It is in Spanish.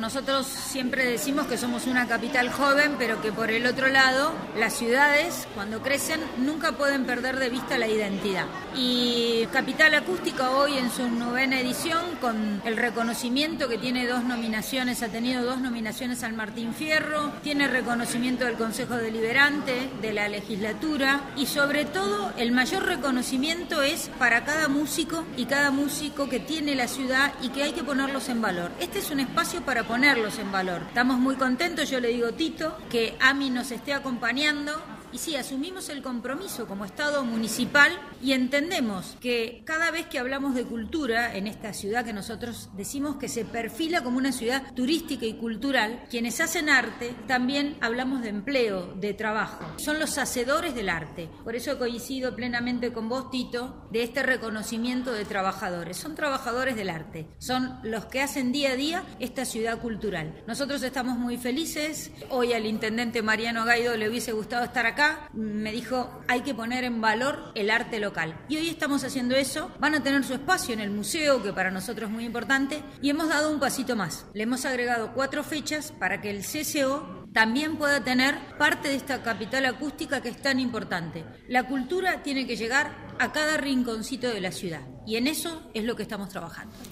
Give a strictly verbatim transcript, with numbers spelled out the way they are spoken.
Nosotros siempre decimos que somos una capital joven, pero que por el otro lado, las ciudades, cuando crecen, nunca pueden perder de vista la identidad. Y Capital Acústica hoy en su novena edición, con el reconocimiento que tiene dos nominaciones, ha tenido dos nominaciones al Martín Fierro, tiene reconocimiento del Consejo Deliberante, de la legislatura, y sobre todo el mayor reconocimiento es para cada músico y cada músico que tiene la ciudad y que hay que ponerlos en valor. Este es un espacio para ponerlos en valor. Estamos muy contentos, yo le digo Tito, que A M I nos esté acompañando. Y sí, asumimos el compromiso como Estado municipal y entendemos que cada vez que hablamos de cultura en esta ciudad que nosotros decimos que se perfila como una ciudad turística y cultural, quienes hacen arte también hablamos de empleo, de trabajo. Son los hacedores del arte. Por eso coincido plenamente con vos, Tito, de este reconocimiento de trabajadores. Son trabajadores del arte. Son los que hacen día a día esta ciudad cultural. Nosotros estamos muy felices. Hoy al intendente Mariano Gaido le hubiese gustado estar acá. Me dijo, hay que poner en valor el arte local. Y hoy estamos haciendo eso. Van a tener su espacio en el museo, que para nosotros es muy importante. Y hemos dado un pasito más. Le hemos agregado cuatro fechas para que el C C O también pueda tener parte de esta capital acústica que es tan importante. La cultura tiene que llegar a cada rinconcito de la ciudad. Y en eso es lo que estamos trabajando.